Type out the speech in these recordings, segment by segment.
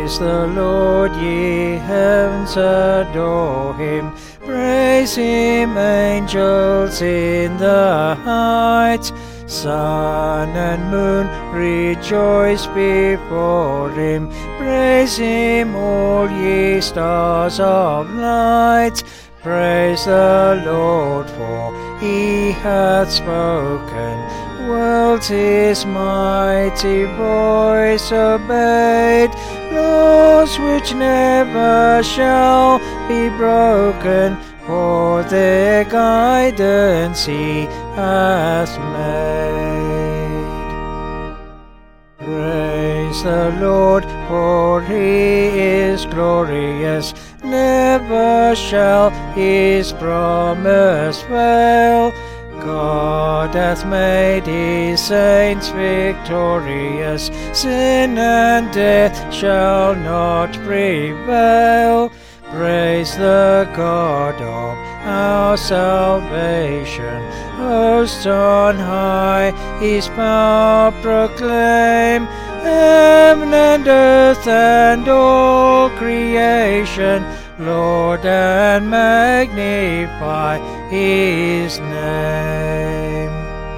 Praise the Lord, ye heavens, adore him. Praise him, angels in the heights. Sun and moon rejoice before him. Praise him, all ye stars of light. Praise the Lord, for he hath spoken. Worlds his mighty voice obeyed. Laws which never shall be broken, for their guidance he hath made. Praise the Lord, for he is glorious. Never shall his promise fail. God hath made his saints victorious. Sin and death shall not prevail. Praise the God of our salvation. Hosts on high his power proclaim. Heaven and earth and all creation, Lord, and magnify his name.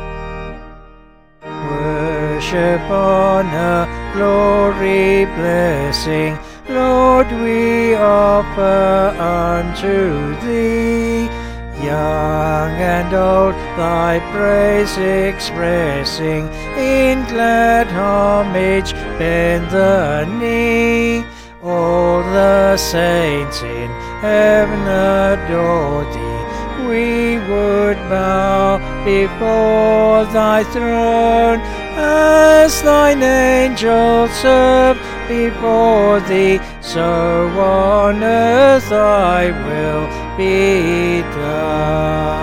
Worship, honor, glory, blessing, Lord, we offer unto thee. Young and old, thy praise expressing, in glad homage bend the knee. All the saints in heaven adore thee. We would bow before thy throne, as thine angels serve before thee, so on earth thy will be done.